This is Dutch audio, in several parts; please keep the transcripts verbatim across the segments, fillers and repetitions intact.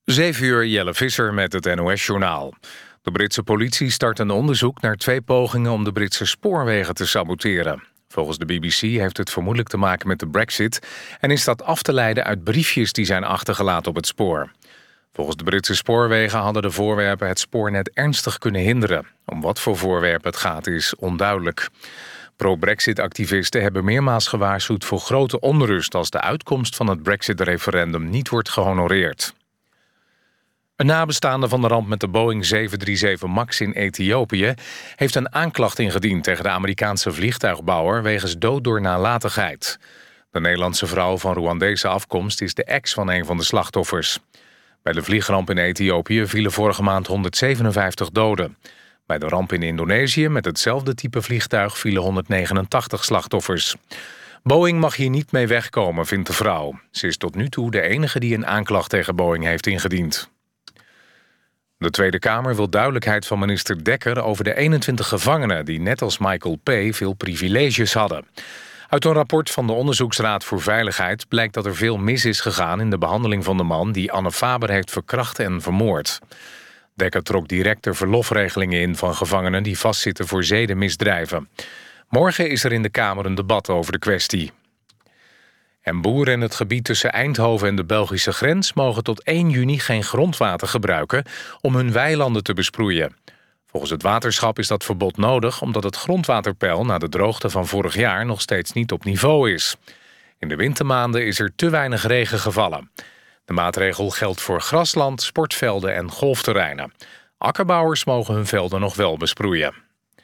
zeven uur, Jelle Visser met het N O S-journaal. De Britse politie start een onderzoek naar twee pogingen om de Britse spoorwegen te saboteren. Volgens de B B C heeft het vermoedelijk te maken met de Brexit en is dat af te leiden uit briefjes die zijn achtergelaten op het spoor. Volgens de Britse spoorwegen hadden de voorwerpen het spoornet ernstig kunnen hinderen. Om wat voor voorwerpen het gaat is onduidelijk. Pro-Brexit-activisten hebben meermaals gewaarschuwd voor grote onrust als de uitkomst van het Brexit-referendum niet wordt gehonoreerd. Een nabestaande van de ramp met de Boeing zeven drie zeven MAX in Ethiopië heeft een aanklacht ingediend tegen de Amerikaanse vliegtuigbouwer wegens dood door nalatigheid. De Nederlandse vrouw van Rwandese afkomst is de ex van een van de slachtoffers. Bij de vliegramp in Ethiopië vielen vorige maand honderdzevenenvijftig doden. Bij de ramp in Indonesië met hetzelfde type vliegtuig vielen honderdnegenentachtig slachtoffers. Boeing mag hier niet mee wegkomen, vindt de vrouw. Ze is tot nu toe de enige die een aanklacht tegen Boeing heeft ingediend. De Tweede Kamer wil duidelijkheid van minister Dekker over de eenentwintig gevangenen die net als Michael P. veel privileges hadden. Uit een rapport van de Onderzoeksraad voor Veiligheid blijkt dat er veel mis is gegaan in de behandeling van de man die Anne Faber heeft verkracht en vermoord. Dekker trok direct de verlofregelingen in van gevangenen die vastzitten voor zedenmisdrijven. Morgen is er in de Kamer een debat over de kwestie. En boeren in het gebied tussen Eindhoven en de Belgische grens mogen tot één juni geen grondwater gebruiken om hun weilanden te besproeien. Volgens het waterschap is dat verbod nodig omdat het grondwaterpeil na de droogte van vorig jaar nog steeds niet op niveau is. In de wintermaanden is er te weinig regen gevallen. De maatregel geldt voor grasland, sportvelden en golfterreinen. Akkerbouwers mogen hun velden nog wel besproeien.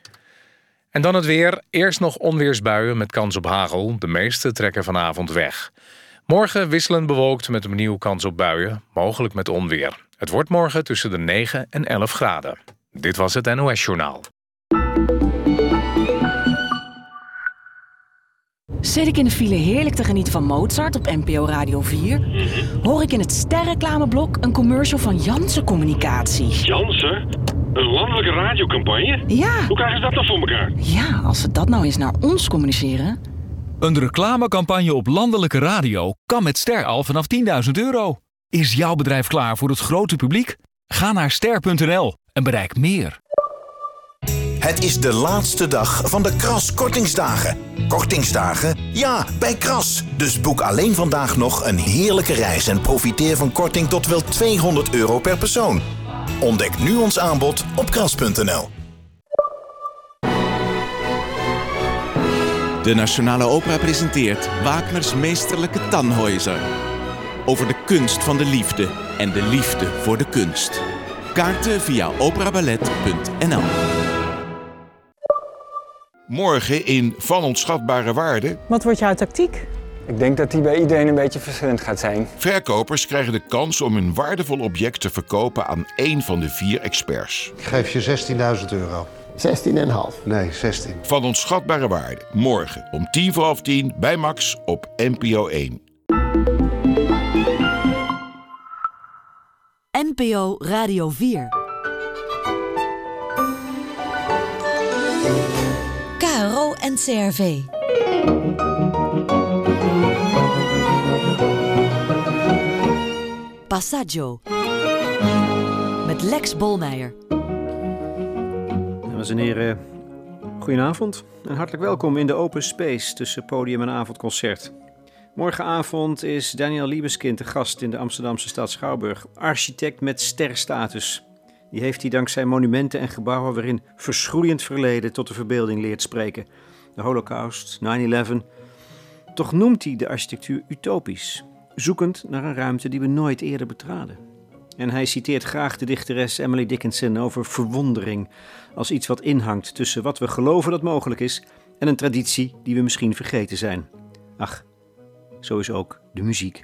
En dan het weer. Eerst nog onweersbuien met kans op hagel. De meeste trekken vanavond weg. Morgen wisselend bewolkt met opnieuw kans op buien, mogelijk met onweer. Het wordt morgen tussen de negen en elf graden. Dit was het N O S-journaal. Zit ik in de file heerlijk te genieten van Mozart op N P O Radio vier? Hoor ik in het sterreclameblok een commercial van Janssen Communicatie. Janssen? Een landelijke radiocampagne? Ja. Hoe krijgen ze dat dan voor elkaar? Ja, als ze dat nou eens naar ons communiceren. Een reclamecampagne op landelijke radio kan met Ster al vanaf tienduizend euro. Is jouw bedrijf klaar voor het grote publiek? Ga naar ster punt n l en bereik meer. Het is de laatste dag van de Kras Kortingsdagen. Kortingsdagen? Ja, bij Kras. Dus boek alleen vandaag nog een heerlijke reis en profiteer van korting tot wel tweehonderd euro per persoon. Ontdek nu ons aanbod op kras punt n l. De Nationale Opera presenteert Wagners meesterlijke Tannhäuser. Over de kunst van de liefde en de liefde voor de kunst. Kaarten via operaballet punt n l. Morgen in Van Onschatbare Waarde. Wat wordt jouw tactiek? Ik denk dat die bij iedereen een beetje verschillend gaat zijn. Verkopers krijgen de kans om hun waardevol object te verkopen aan één van de vier experts. Ik geef je zestienduizend euro. zestien komma vijf. Nee, zestien. Van Onschatbare Waarde. Morgen om tien voor half tien bij Max op N P O één. N P O Radio vier. K R O en C R V. Passaggio. Met Lex Bolmeijer. Dames en heren, goedenavond en hartelijk welkom in de Open Space tussen podium en avondconcert. Morgenavond is Daniel Liebeskind de gast in de Amsterdamse stad Schouwburg. Architect met sterstatus. Die heeft hij dankzij monumenten en gebouwen waarin verschroeiend verleden tot de verbeelding leert spreken. De Holocaust, negen elf. Toch noemt hij de architectuur utopisch. Zoekend naar een ruimte die we nooit eerder betraden. En hij citeert graag de dichteres Emily Dickinson over verwondering als iets wat inhangt tussen wat we geloven dat mogelijk is en een traditie die we misschien vergeten zijn. Ach, zo is ook de muziek.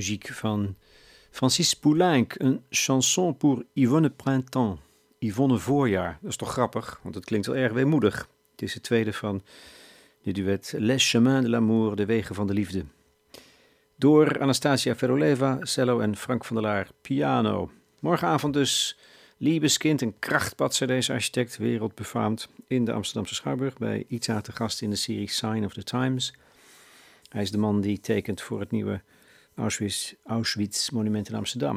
Muziek van Francis Poulenc, een chanson pour Yvonne Printemps. Yvonne Voorjaar, dat is toch grappig, want het klinkt wel erg weemoedig. Het is het tweede van de duet Les Chemins de l'Amour, de wegen van de liefde. Door Anastasia Feroleva, cello en Frank van der Laar, piano. Morgenavond dus Liebeskind, een krachtpatser deze architect, wereldbefaamd, in de Amsterdamse Schouwburg bij I T A te gast in de serie Sign of the Times. Hij is de man die tekent voor het nieuwe Auschwitz, Auschwitz monument in Amsterdam.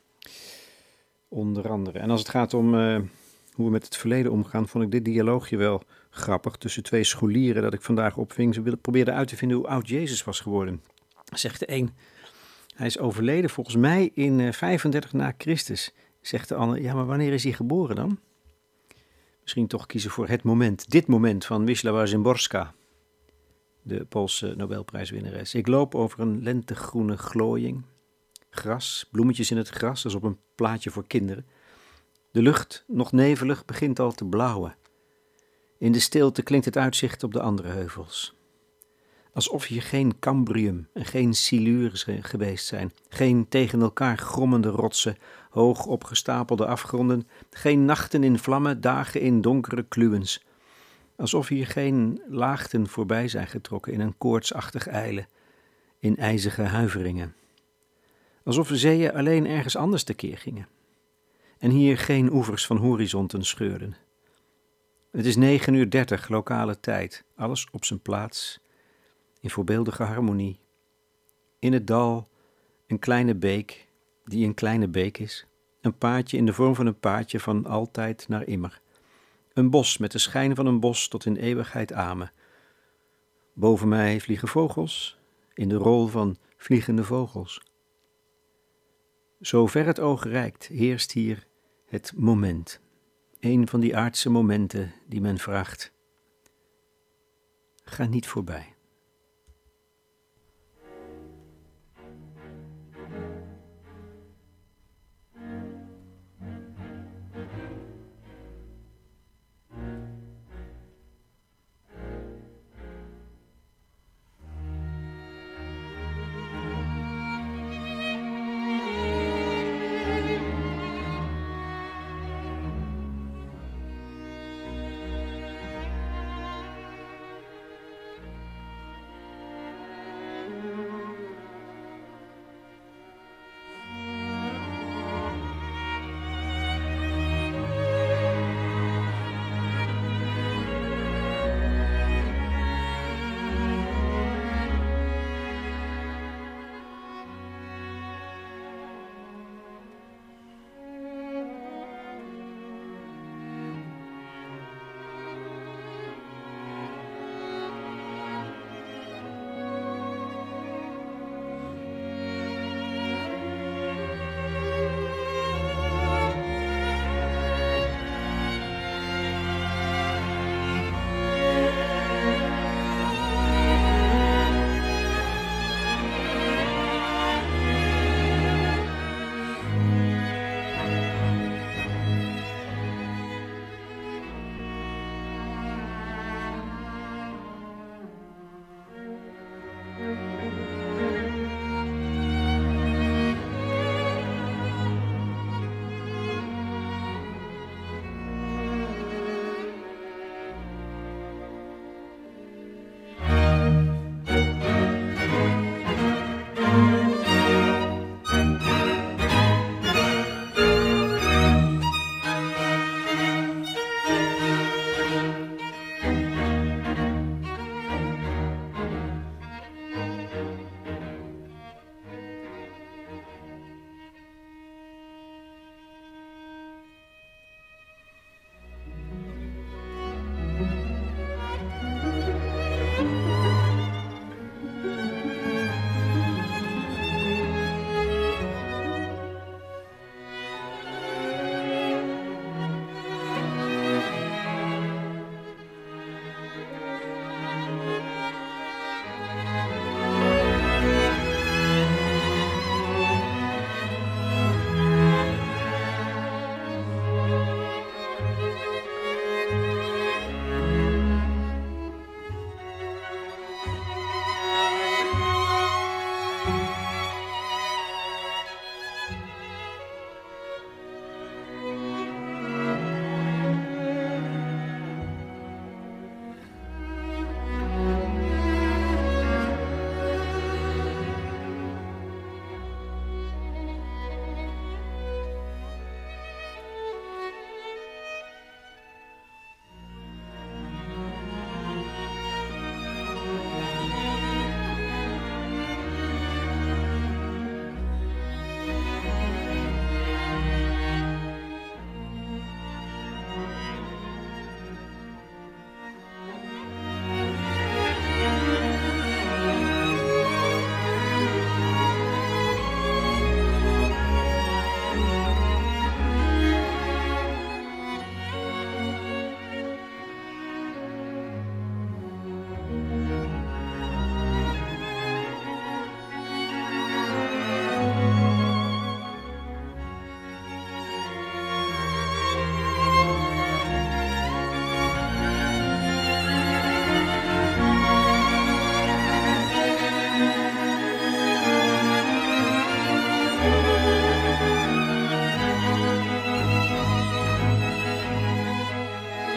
Onder andere. En als het gaat om uh, hoe we met het verleden omgaan, vond ik dit dialoogje wel grappig tussen twee scholieren dat ik vandaag opving. Ze probeerden uit te vinden hoe oud Jezus was geworden. Zegt de een, hij is overleden volgens mij in uh, vijfendertig na Christus. Zegt de ander, ja, maar wanneer is hij geboren dan? Misschien toch kiezen voor het moment, dit moment van Wisława Szymborska, de Poolse Nobelprijswinnares. Ik loop over een lentegroene glooiing. Gras, bloemetjes in het gras, als op een plaatje voor kinderen. De lucht, nog nevelig, begint al te blauwen. In de stilte klinkt het uitzicht op de andere heuvels. Alsof hier geen Cambrium en geen Silures geweest zijn. Geen tegen elkaar grommende rotsen, hoog opgestapelde afgronden. Geen nachten in vlammen, dagen in donkere kluwens. Alsof hier geen laagten voorbij zijn getrokken in een koortsachtig ijlen, in ijzige huiveringen. Alsof de zeeën alleen ergens anders tekeer gingen. En hier geen oevers van horizonten scheurden. Het is negen uur dertig lokale tijd, alles op zijn plaats, in voorbeeldige harmonie. In het dal een kleine beek, die een kleine beek is. Een paadje in de vorm van een paadje van altijd naar immer. Een bos met de schijn van een bos tot in eeuwigheid amen. Boven mij vliegen vogels, in de rol van vliegende vogels. Zo ver het oog reikt, heerst hier het moment. Een van die aardse momenten die men vraagt. Ga niet voorbij.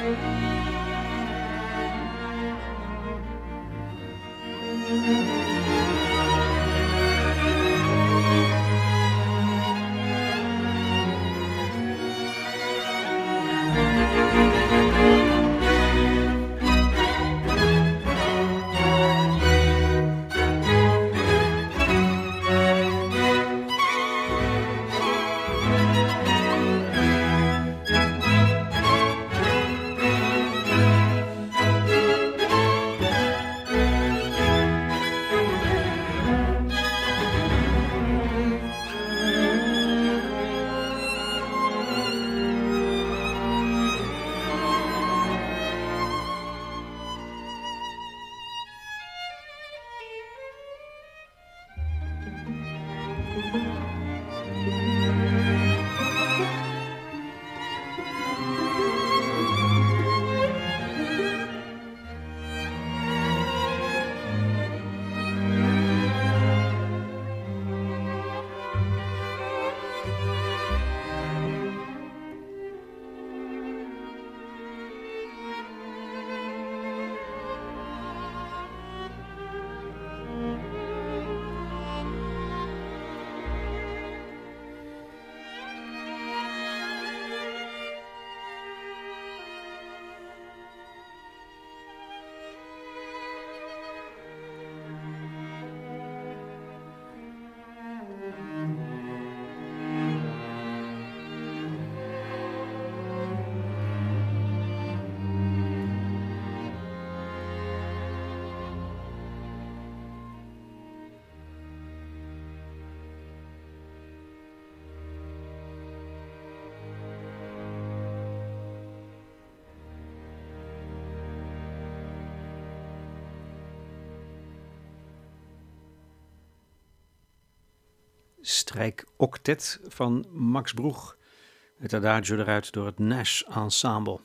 Strijkoctet van Max Broeg. Het adagio eruit door het Nash Ensemble.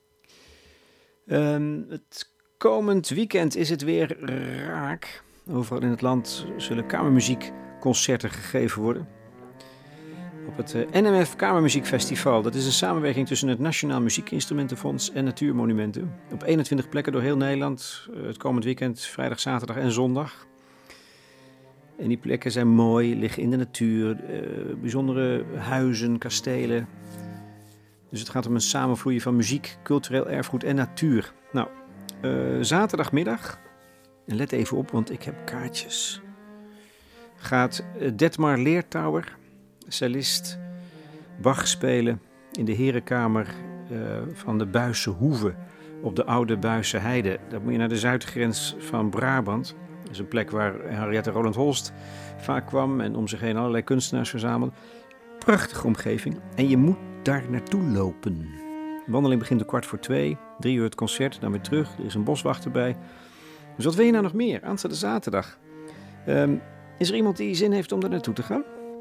Um, het komend weekend is het weer raak. Overal in het land zullen kamermuziekconcerten gegeven worden. Op het uh, N M F Kamermuziekfestival. Dat is een samenwerking tussen het Nationaal Muziekinstrumentenfonds en Natuurmonumenten. Op eenentwintig plekken door heel Nederland. Uh, het komend weekend, vrijdag, zaterdag en zondag. En die plekken zijn mooi, liggen in de natuur, uh, bijzondere huizen, kastelen. Dus het gaat om een samenvloeien van muziek, cultureel erfgoed en natuur. Nou, uh, zaterdagmiddag, en let even op, want ik heb kaartjes, gaat uh, Detmar Leertouwer, cellist, Bach spelen in de herenkamer uh, van de Buisse Hoeve op de oude Buisse Heide. Dat moet je naar de zuidgrens van Brabant. Dat is een plek waar Henriette Roland Holst vaak kwam en om zich heen allerlei kunstenaars verzamelde. Prachtige omgeving. En je moet daar naartoe lopen. De wandeling begint om kwart voor twee. Drie uur het concert, dan weer terug. Er is een boswacht erbij. Dus wat wil je nou nog meer? Aanstaande zaterdag. Um, is er iemand die zin heeft om daar naartoe te gaan?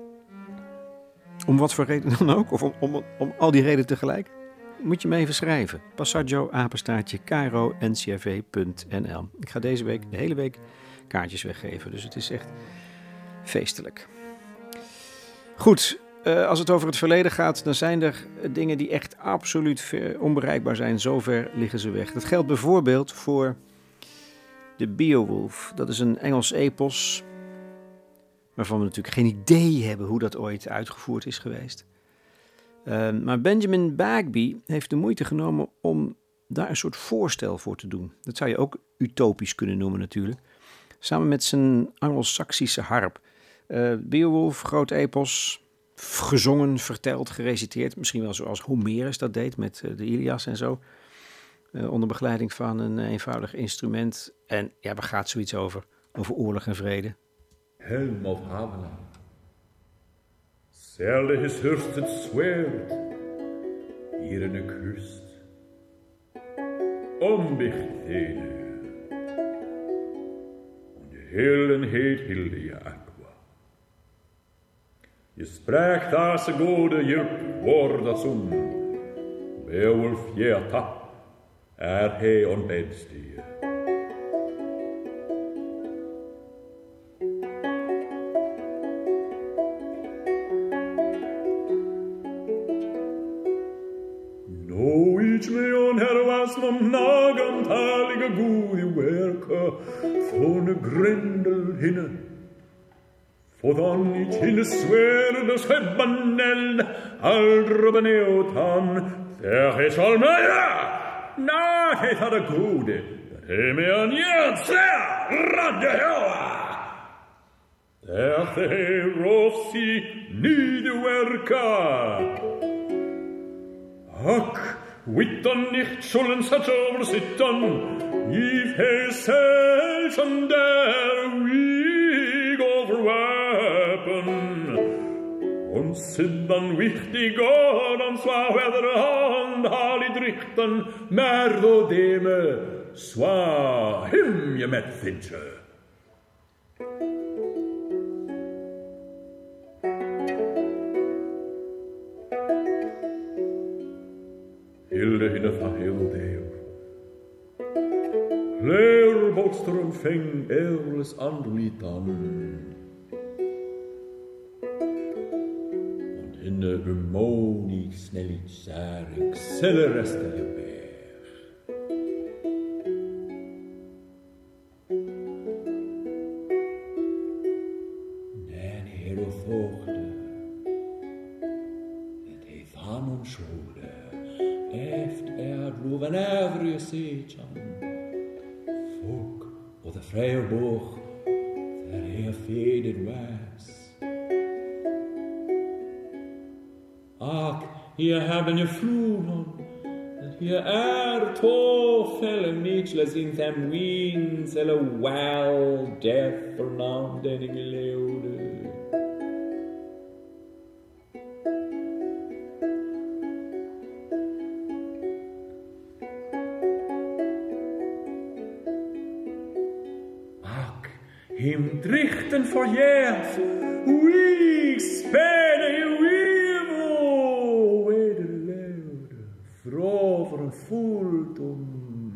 Om wat voor reden dan ook? Of om, om, om al die redenen tegelijk? Moet je me even schrijven. Passaggio, apenstaartje, caro n c r v punt n l. Ik ga deze week, de hele week, kaartjes weggeven. Dus het is echt feestelijk. Goed, uh, als het over het verleden gaat, dan zijn er dingen die echt absoluut ver, onbereikbaar zijn. Zover liggen ze weg. Dat geldt bijvoorbeeld voor de Beowulf. Dat is een Engels epos, waarvan we natuurlijk geen idee hebben hoe dat ooit uitgevoerd is geweest. Uh, maar Benjamin Bagby heeft de moeite genomen om daar een soort voorstel voor te doen. Dat zou je ook utopisch kunnen noemen natuurlijk. Samen met zijn Anglo-Saxische harp. Uh, Beowulf, groot epos, gezongen, verteld, gereciteerd. Misschien wel zoals Homerus dat deed met uh, de Ilias en zo. Uh, onder begeleiding van een eenvoudig instrument. En ja, waar gaat zoiets over? Over oorlog en vrede. Helm of Haviland. Selde his hörstet svärd i den kust. Ombichtede. Und helen het hilja aqua. Je spräkt as gode hjälp vorda som. Beowulf jäta är he on bedstie. Each me on her was nog nagantalige goede werken van de grendel hinne. Voor dan niet in de sfeer des hebbanel aldre benauwd aan, der is al meer. Na, het had de goede, dat hij me aan je zeer radde hewa. Der hij rossi niet werken. Ach, wit dan nicht zullen zat overzitten, if hij zelfs aan der wieg overwerpen. Und sind dann wichtiger, dan zwar weder hand halit richten, maar do deme, zwar him je met vince. Hilde hinne van heel deel. Leer botsteren ving eerles andliet aan. In de harmonie snellijk zarig, selle resten je berg. Den hero voogde, het heeft van ons schode, heeft er bloeven every seetjan. Volk, op de vrije boog, der hij faded was. Ach, hier hebben je vloeren, dat hier er toefellen nietsles in them wings, eller wild death vernaam den ik leeuwde. Ach, hem drichten verjeert, wie spelen je wie? Vrover voelt om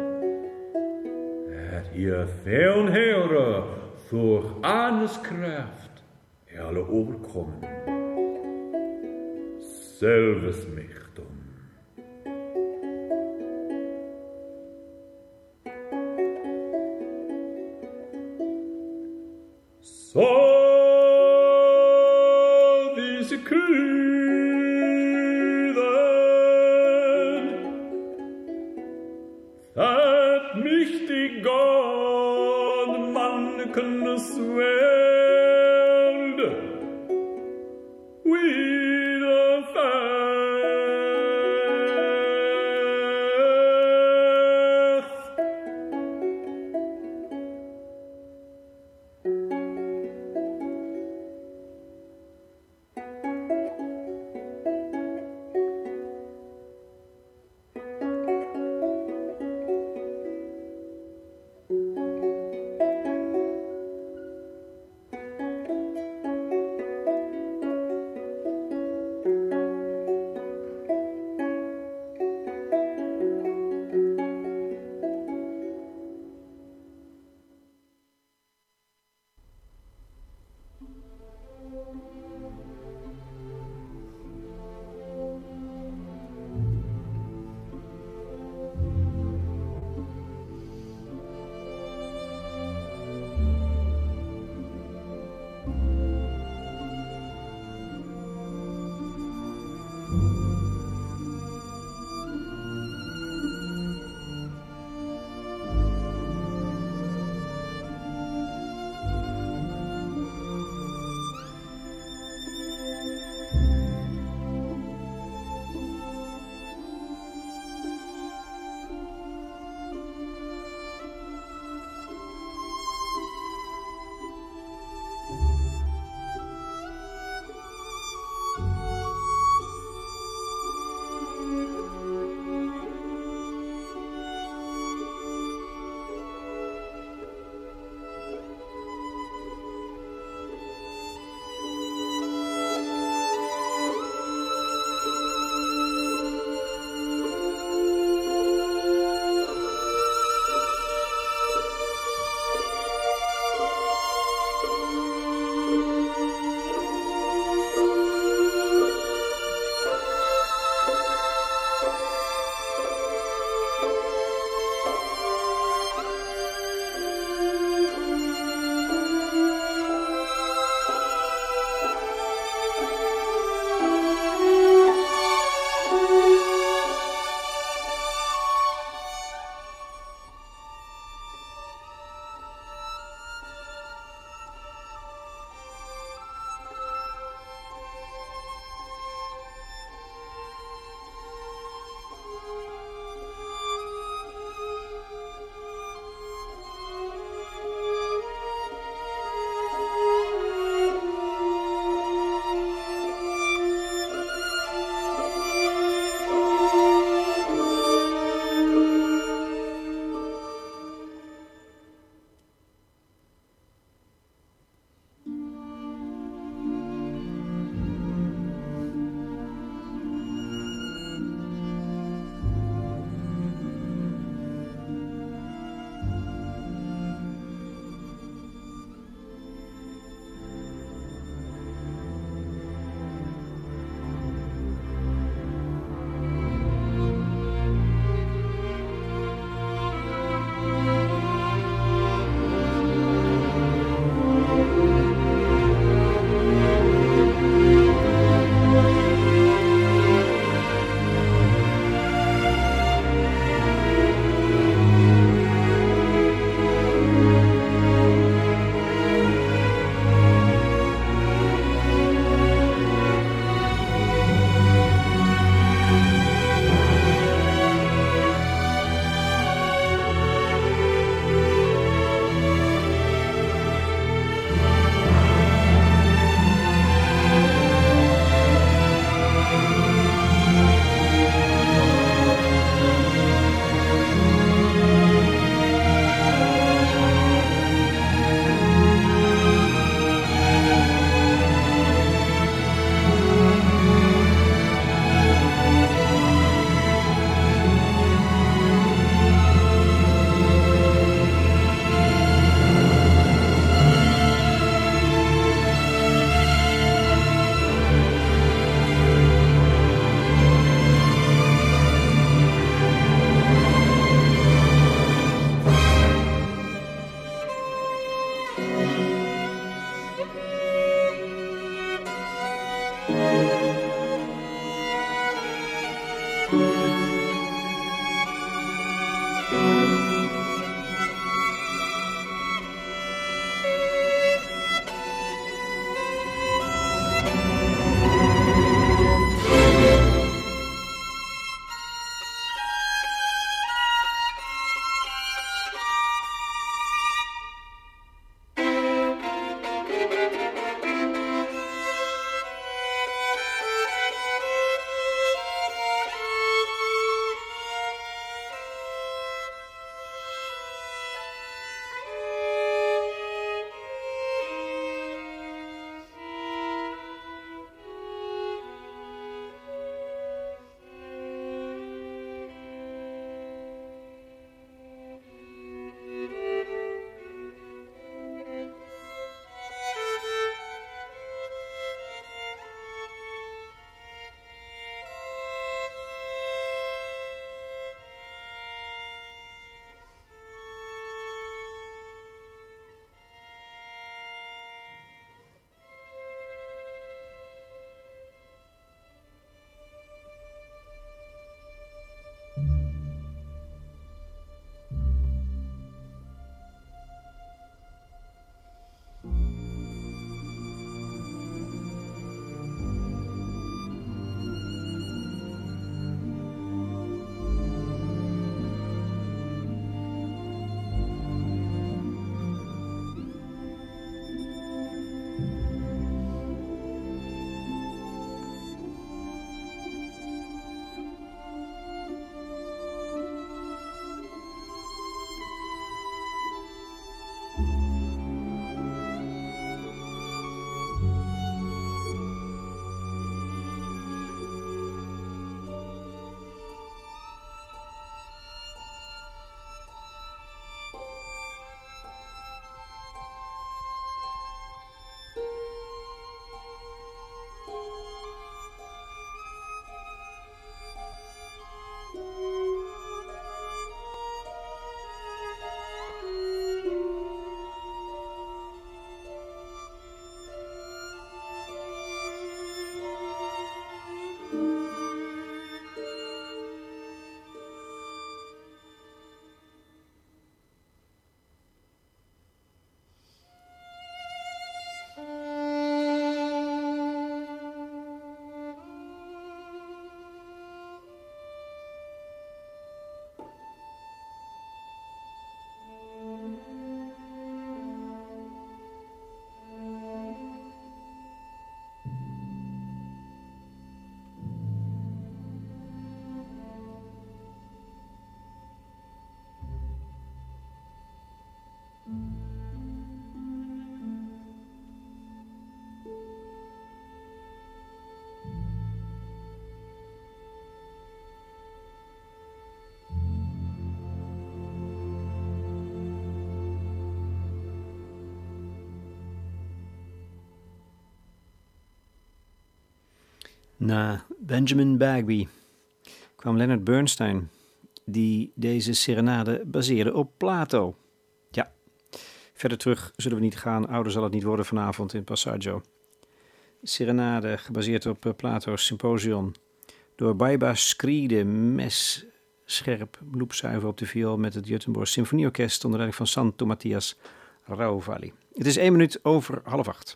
het hier veel heren door Annes kracht alle overkomen. Zelfs michtum. So diese Kühe dat mich die God manken swelde wieder fast. Na Benjamin Bagby kwam Leonard Bernstein, die deze serenade baseerde op Plato. Ja, verder terug zullen we niet gaan, ouder zal het niet worden vanavond in Passaggio. Serenade gebaseerd op Plato's Symposion, door Baiba Skride, mes scherp, loepzuiver op de viool met het Göteborg Symfonieorkest onder leiding van Santo Matthias Rauvalli. Het is één minuut over half acht.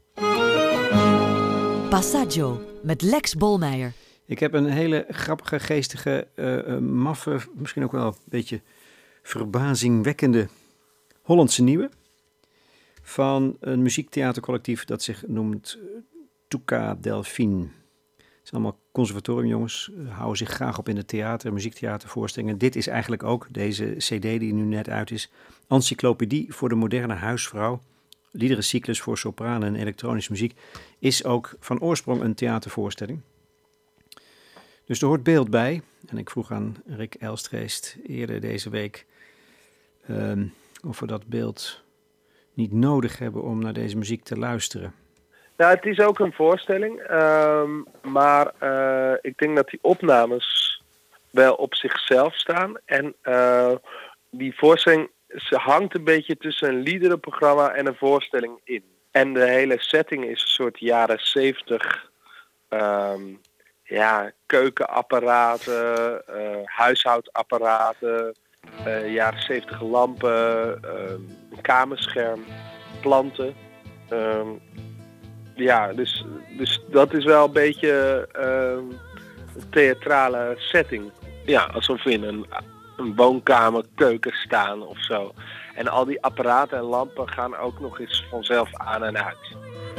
Passaggio met Lex Bolmeijer. Ik heb een hele grappige, geestige, uh, maffe, misschien ook wel een beetje verbazingwekkende Hollandse nieuwe van een muziektheatercollectief dat zich noemt Tuca Delphine. Het zijn allemaal conservatoriumjongens, houden zich graag op in het theater, muziektheatervoorstellingen. Dit is eigenlijk ook, deze cd die nu net uit is, Encyclopedie voor de moderne huisvrouw. Liederencyclus voor sopranen en elektronische muziek is ook van oorsprong een theatervoorstelling. Dus er hoort beeld bij. En ik vroeg aan Rick Elstgeest eerder deze week um, of we dat beeld niet nodig hebben om naar deze muziek te luisteren. Nou, het is ook een voorstelling, um, maar uh, ik denk dat die opnames wel op zichzelf staan. En uh, die voorstelling ze hangt een beetje tussen een liederenprogramma en een voorstelling in. En de hele setting is een soort jaren zeventig, um, ja, keukenapparaten, uh, huishoudapparaten, uh, jaren zeventig lampen, uh, een kamerscherm, planten. Um, ja, dus, dus dat is wel een beetje uh, een theatrale setting. Ja, alsof we in een, een woonkamer, keuken staan of zo. En al die apparaten en lampen gaan ook nog eens vanzelf aan en uit.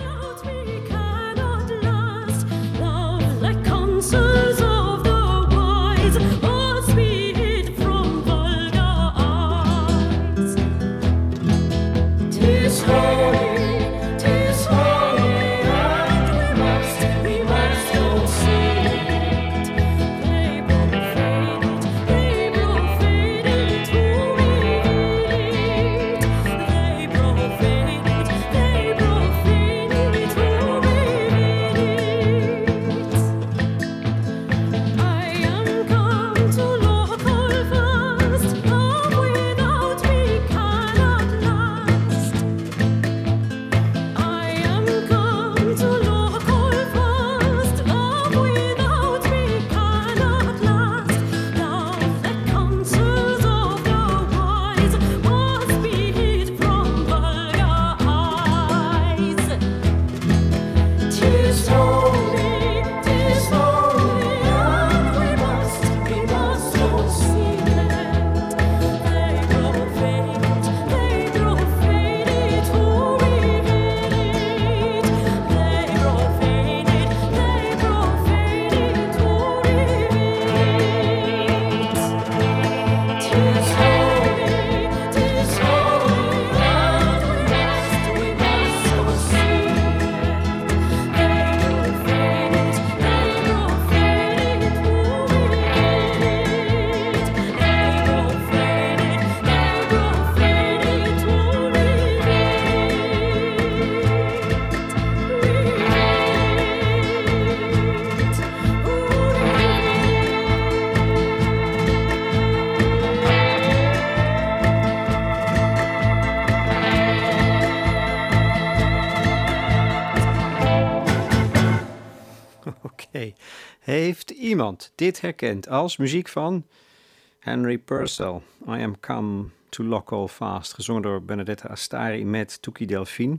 Heeft iemand dit herkend als muziek van Henry Purcell? I Am Come to Lock All Fast, gezongen door Benedetta Astari met Tuca Delphine.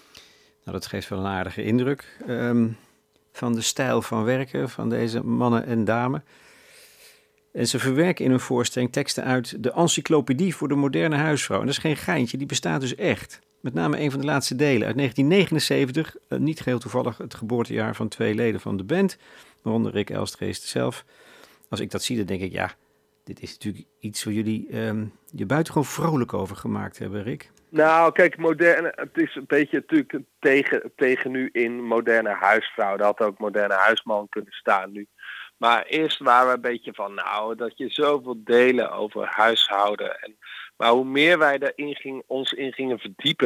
Nou, dat geeft wel een aardige indruk um, van de stijl van werken van deze mannen en dames. En ze verwerken in hun voorstelling teksten uit de Encyclopedie voor de moderne huisvrouw. En dat is geen geintje, die bestaat dus echt. Met name een van de laatste delen uit negentien negenenzeventig, uh, niet geheel toevallig het geboortejaar van twee leden van de band, waaronder Rick Elstgeest zelf. Als ik dat zie, dan denk ik, ja, dit is natuurlijk iets waar jullie um, je buitengewoon vrolijk over gemaakt hebben, Rick. Nou, kijk, moderne, het is een beetje natuurlijk tegen, tegen nu in moderne huisvrouw. Dat had ook moderne huisman kunnen staan nu. Maar eerst waren we een beetje van, nou, dat je zoveel delen over huishouden. En, maar hoe meer wij daarin ging, ons in gingen verdiepen,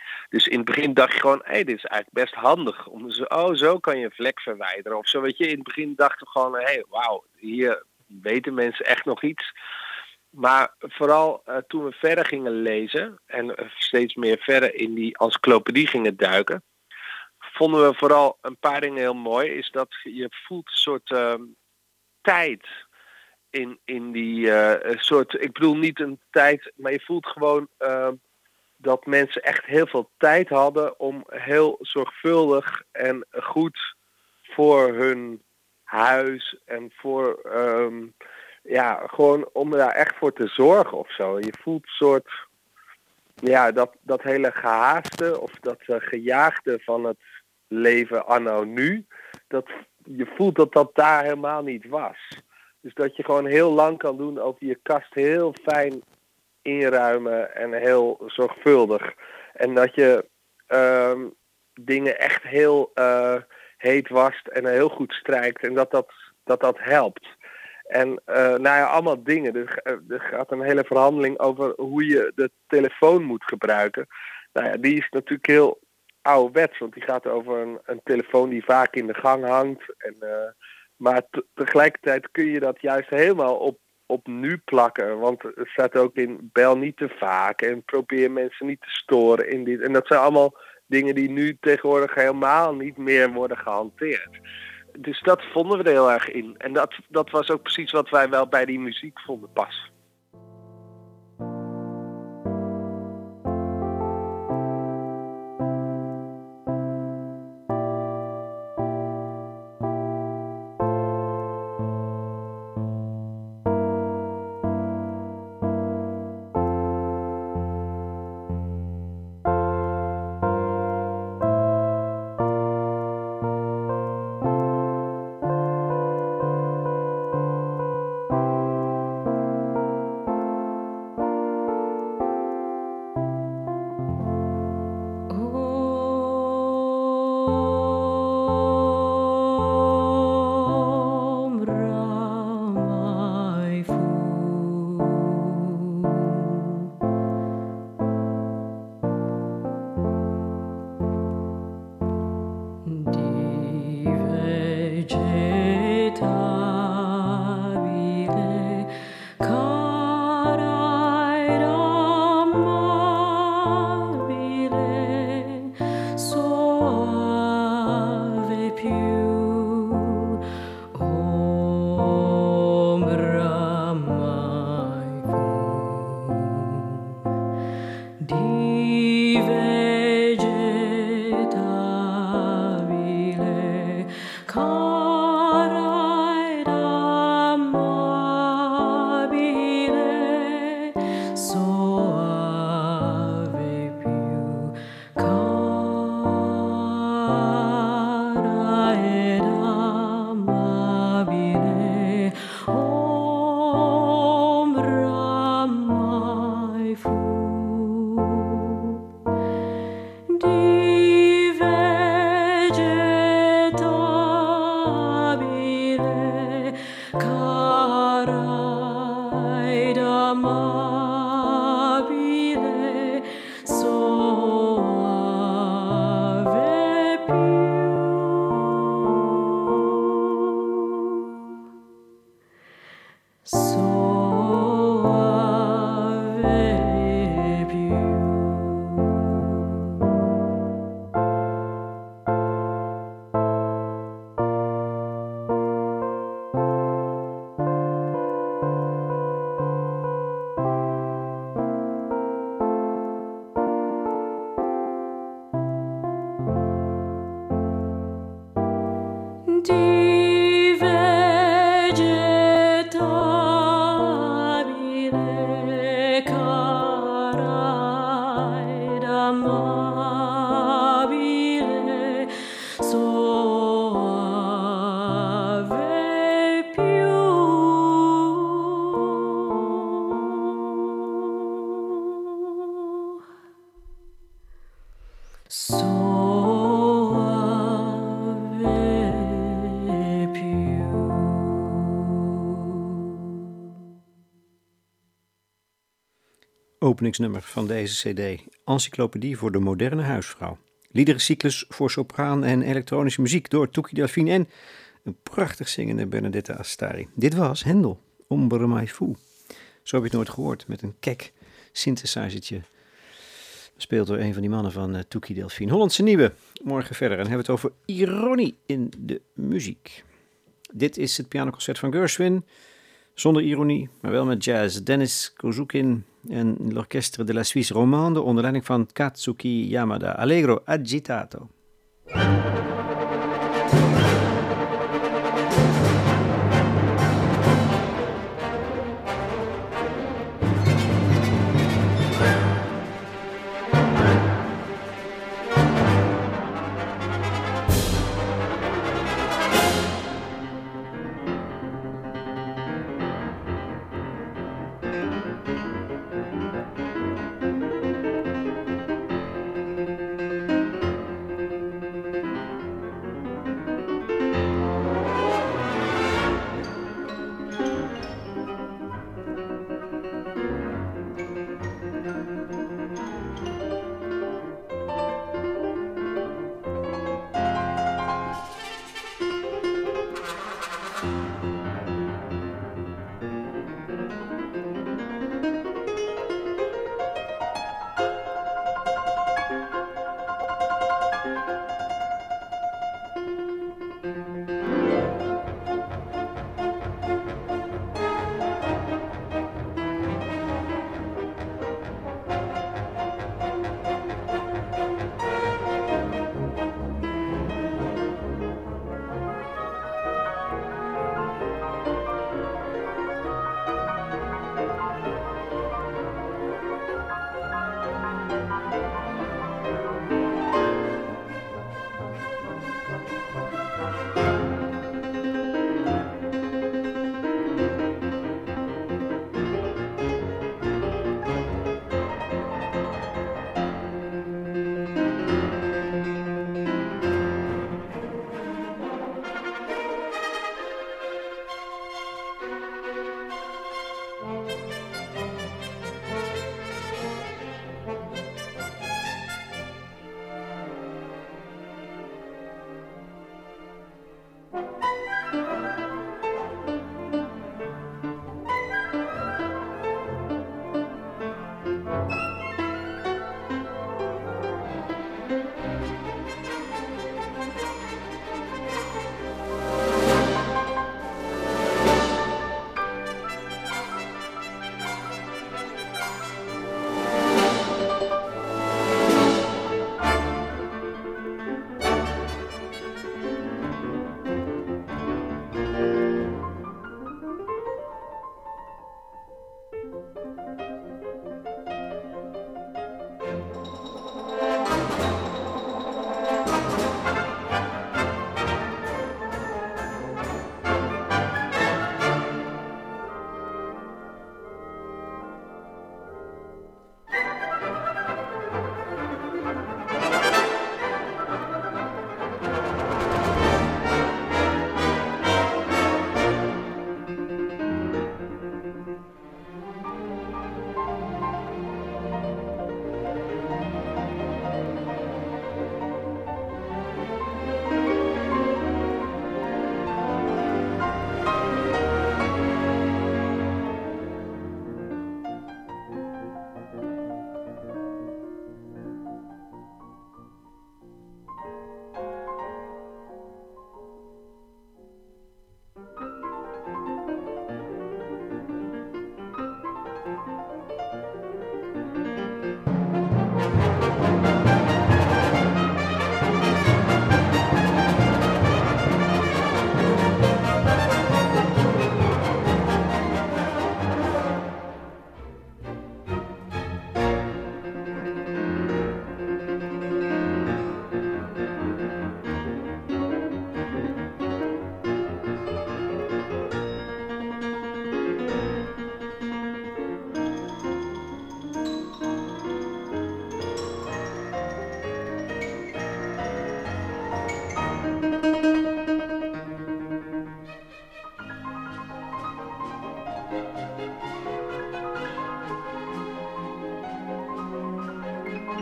Dus in het begin dacht je gewoon, hé, hey, dit is eigenlijk best handig. Om zo, oh, zo kan je een vlek verwijderen. Of zo, weet je. In het begin dachten we gewoon, hé, hey, wauw, hier weten mensen echt nog iets. Maar vooral uh, toen we verder gingen lezen en uh, steeds meer verder in die encyclopedie gingen duiken, vonden we vooral een paar dingen heel mooi. Is dat je voelt een soort uh, tijd in, in die uh, soort, ik bedoel niet een tijd, maar je voelt gewoon uh, dat mensen echt heel veel tijd hadden om heel zorgvuldig en goed voor hun huis en voor, um, ja, gewoon om daar echt voor te zorgen of zo. Je voelt een soort, ja, dat, dat hele gehaaste of dat uh, gejaagde van het leven anno nu, dat je voelt dat dat daar helemaal niet was. Dus dat je gewoon heel lang kan doen over je kast heel fijn inruimen en heel zorgvuldig. En dat je um, dingen echt heel uh, heet wast en heel goed strijkt en dat dat, dat, dat helpt. En uh, nou ja, allemaal dingen. Er, er gaat een hele verhandeling over hoe je de telefoon moet gebruiken. Nou ja, die is natuurlijk heel ouderwets, want die gaat over een, een telefoon die vaak in de gang hangt. En, uh, maar te, tegelijkertijd kun je dat juist helemaal op, op nu plakken. Want er staat ook in, bel niet te vaak en probeer mensen niet te storen in dit. En dat zijn allemaal dingen die nu tegenwoordig helemaal niet meer worden gehanteerd. Dus dat vonden we er heel erg in. En dat, dat was ook precies wat wij wel bij die muziek vonden pas. openingsnummer van deze cd. Encyclopedie voor de moderne huisvrouw. Liederencyclus voor sopraan en elektronische muziek door Tuki Delphine en een prachtig zingende Bernadette Astari. Dit was Hendel, Ombre mai fou. Zo heb je het nooit gehoord, met een kek synthesizertje. Speelt door een van die mannen van uh, Tuki Delphine. Hollandse Nieuwe. Morgen verder en hebben we het over ironie in de muziek. Dit is het pianoconcert van Gershwin. Zonder ironie, maar wel met jazz. Dennis Kozoukin en l'Orchestre de la Suisse Romande onder leiding van Katsuki Yamada. Allegro agitato.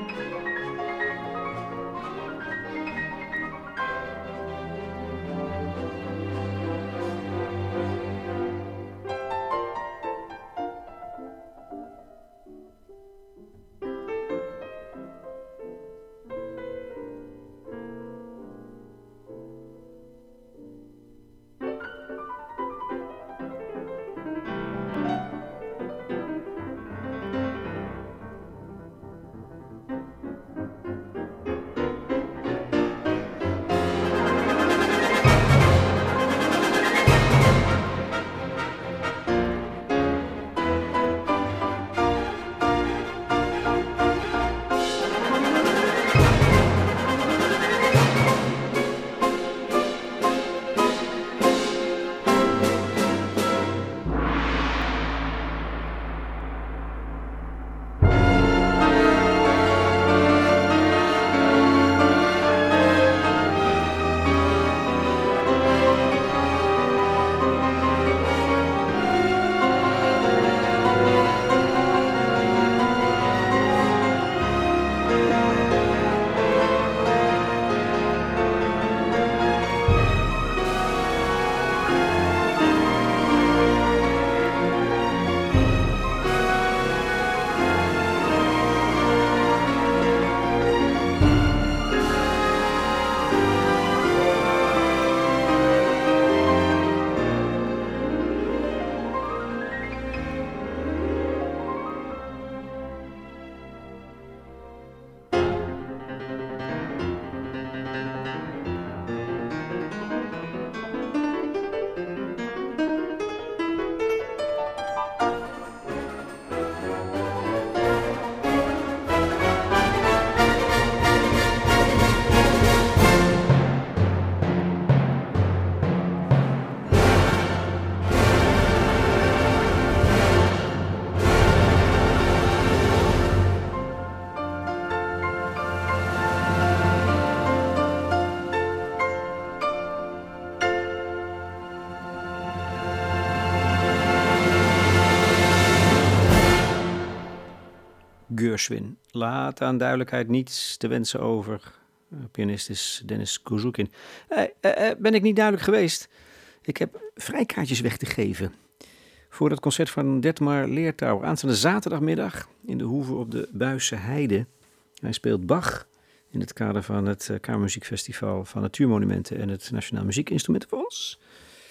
Gershwin. Laat aan duidelijkheid niets te wensen over. Uh, pianist is Dennis Kouzoukin. Uh, uh, uh, ben ik niet duidelijk geweest? Ik heb vrijkaartjes weg te geven voor het concert van Detmar Leertouwer aanstaande zaterdagmiddag in de Hoeve op de Buisse Heide. Hij speelt Bach in het kader van het uh, Kamermuziekfestival van Natuurmonumenten en het Nationaal Muziekinstrumentenfonds.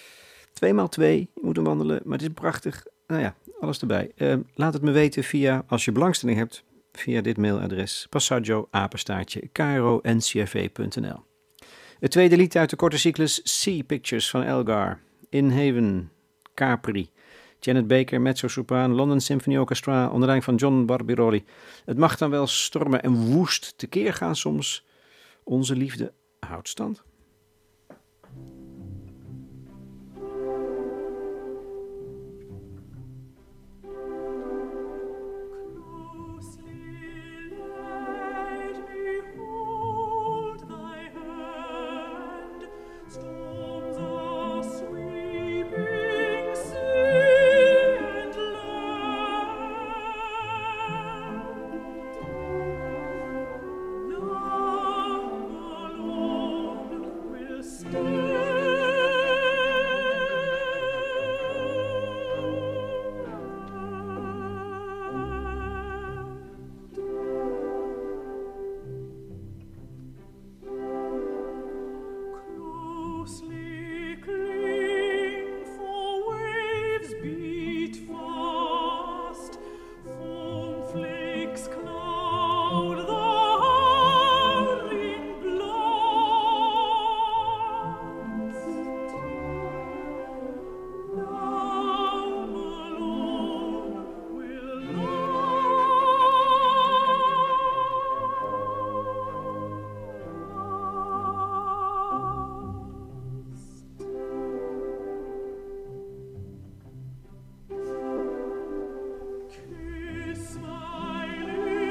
Twee maal twee, je moet hem wandelen, maar het is prachtig. Nou ja, alles erbij. Uh, laat het me weten via, als je belangstelling hebt, via dit mailadres passaggio apenstaartje k r o n c r v punt n l. Het tweede lied uit de korte cyclus Sea Pictures van Elgar, In Haven, Capri, Janet Baker, mezzo-sopraan, London Symphony Orchestra, onder leiding van John Barbirolli. Het mag dan wel stormen en woest tekeer gaan soms. Onze liefde houdt stand. Kiss my lips.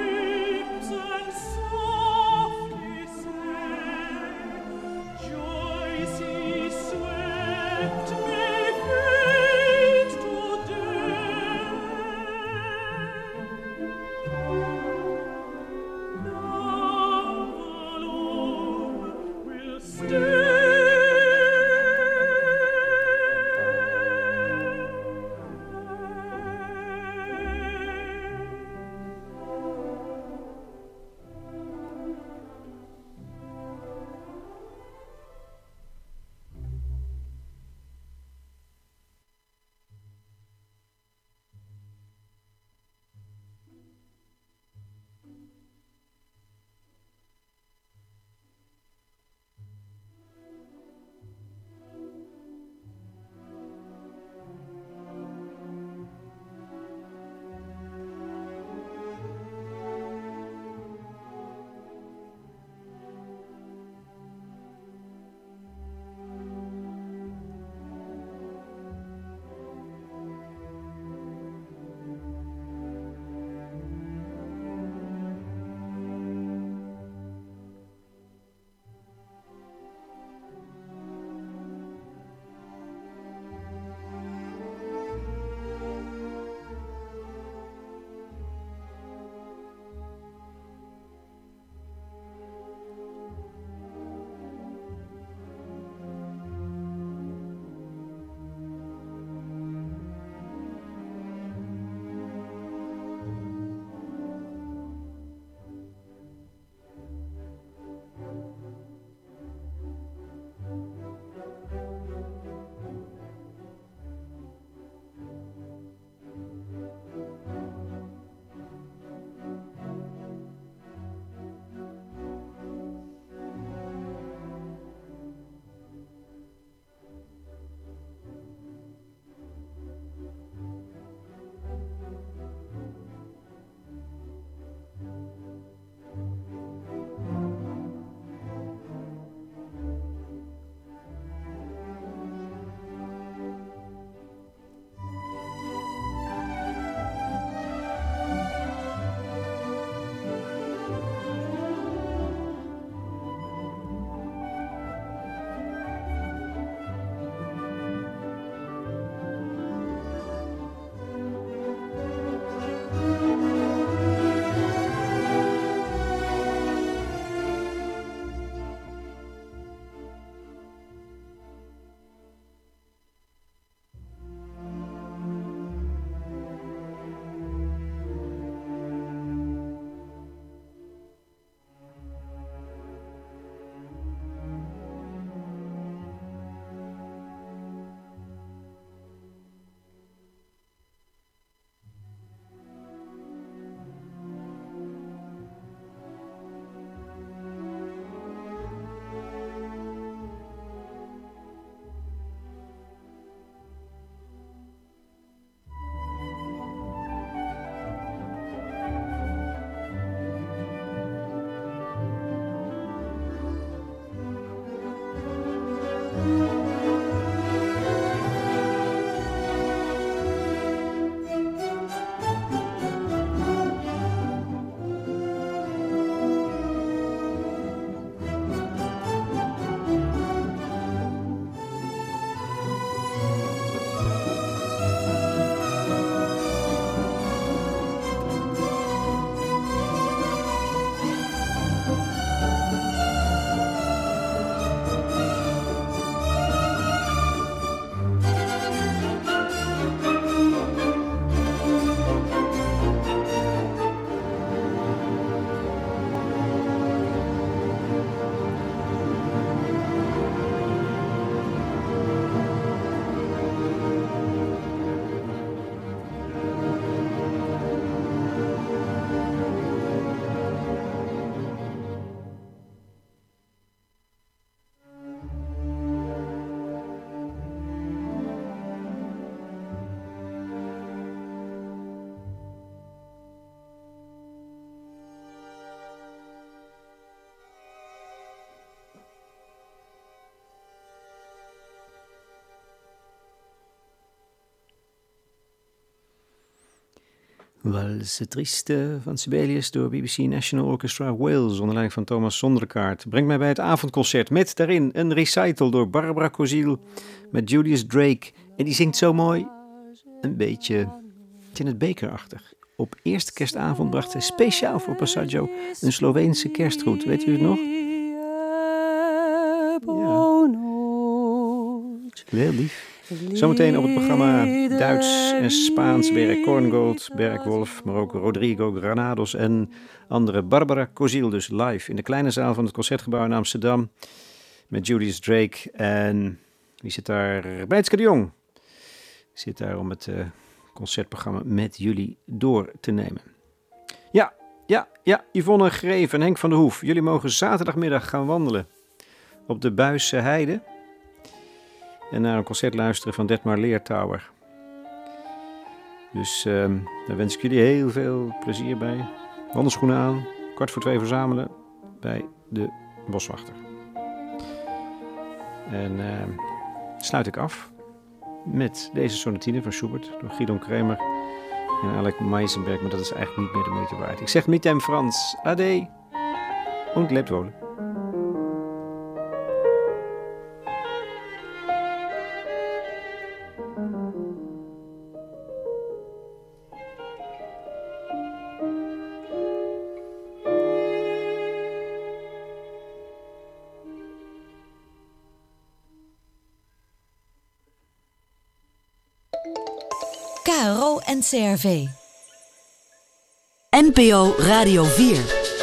Walse Triste van Sibelius door B B C National Orchestra Wales onder leiding van Thomas Sonderkaart. Brengt mij bij het avondconcert met daarin een recital door Barbara Kozil met Julius Drake. En die zingt zo mooi, een beetje Janet Baker-achtig. Op eerste kerstavond bracht zij speciaal voor Passaggio een Sloveense kerstgroet. Weet u het nog? Ja. Heel lief. Zometeen op het programma Duits en Spaans Berg Korngold, Berg Wolf, maar ook Rodrigo Granados en andere. Barbara Kozil dus live in de kleine zaal van het Concertgebouw in Amsterdam met Julius Drake. En wie zit daar? Bijtske de Jong zit daar om het uh, concertprogramma met jullie door te nemen. Ja, ja, ja, Yvonne Greef en Henk van der Hoef. Jullie mogen zaterdagmiddag gaan wandelen op de Buisse Heide en naar een concert luisteren van Detmar Leertauer. Dus uh, daar wens ik jullie heel veel plezier bij. Wandelschoenen aan, kwart voor twee verzamelen bij de Boswachter. En uh, sluit ik af met deze sonatine van Schubert door Guidon Kremer en Alec Meisenberg, maar dat is eigenlijk niet meer de moeite waard. Ik zeg mit dem Franz, ade und lebt wohl. K R O en C R V. N P O Radio vier.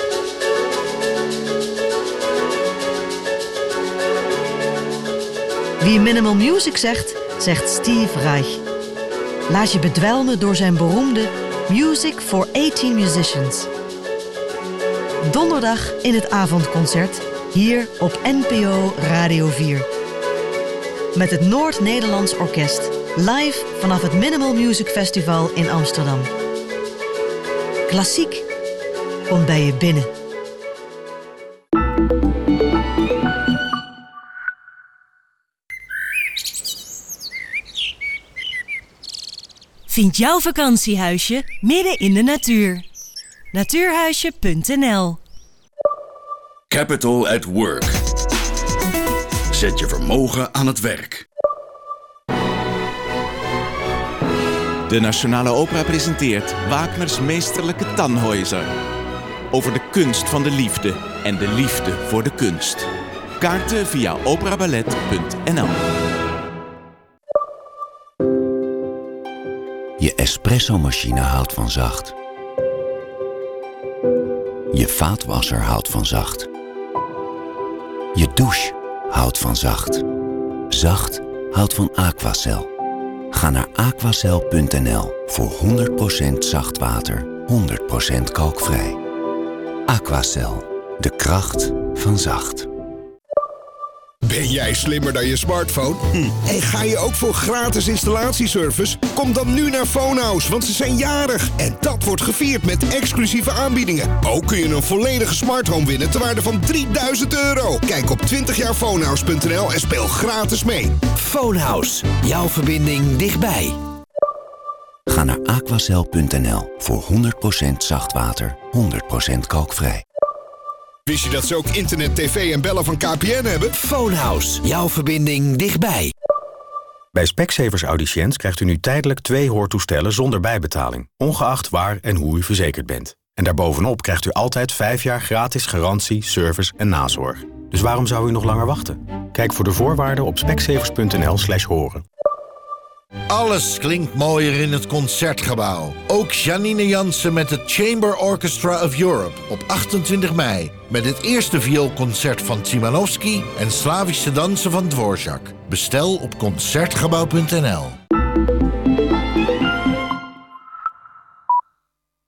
Wie minimal music zegt, zegt Steve Reich. Laat je bedwelmen door zijn beroemde Music for achttien Musicians. Donderdag in het avondconcert, hier op N P O Radio vier. Met het Noord-Nederlands Orkest. Live vanaf het Minimal Music Festival in Amsterdam. Klassiek komt bij je binnen. Vind jouw vakantiehuisje midden in de natuur. natuurhuisje punt n l. Capital at Work. Zet je vermogen aan het werk. De Nationale Opera presenteert Wagners meesterlijke Tannhäuser. Over de kunst van de liefde en de liefde voor de kunst. Kaarten via operaballet punt n l. Je espresso-machine houdt van zacht. Je vaatwasser houdt van zacht. Je douche houdt van zacht. Zacht houdt van Aquacel. Ga naar aquacel punt n l voor honderd procent zacht water, honderd procent kalkvrij. Aquacel, de kracht van zacht. Ben jij slimmer dan je smartphone? Hm. En ga je ook voor gratis installatieservice? Kom dan nu naar Phonehouse, want ze zijn jarig. En dat wordt gevierd met exclusieve aanbiedingen. Ook kun je een volledige smarthome winnen ter waarde van drieduizend euro. Kijk op twintig jaar phonehouse punt n l en speel gratis mee. Phonehouse, jouw verbinding dichtbij. Ga naar aquacel punt n l voor honderd procent zacht water, honderd procent kalkvrij. Wist je dat ze ook internet, tv en bellen van K P N hebben? Phonehouse, jouw verbinding dichtbij. Bij Specsavers Audiciënt krijgt u nu tijdelijk twee hoortoestellen zonder bijbetaling, ongeacht waar en hoe u verzekerd bent. En daarbovenop krijgt u altijd vijf jaar gratis garantie, service en nazorg. Dus waarom zou u nog langer wachten? Kijk voor de voorwaarden op specsavers punt n l slash horen. Alles klinkt mooier in het Concertgebouw. Ook Janine Jansen met het Chamber Orchestra of Europe op achtentwintig mei. Met het eerste vioolconcert van Szymanowski en Slavische dansen van Dvorak. Bestel op concertgebouw punt n l.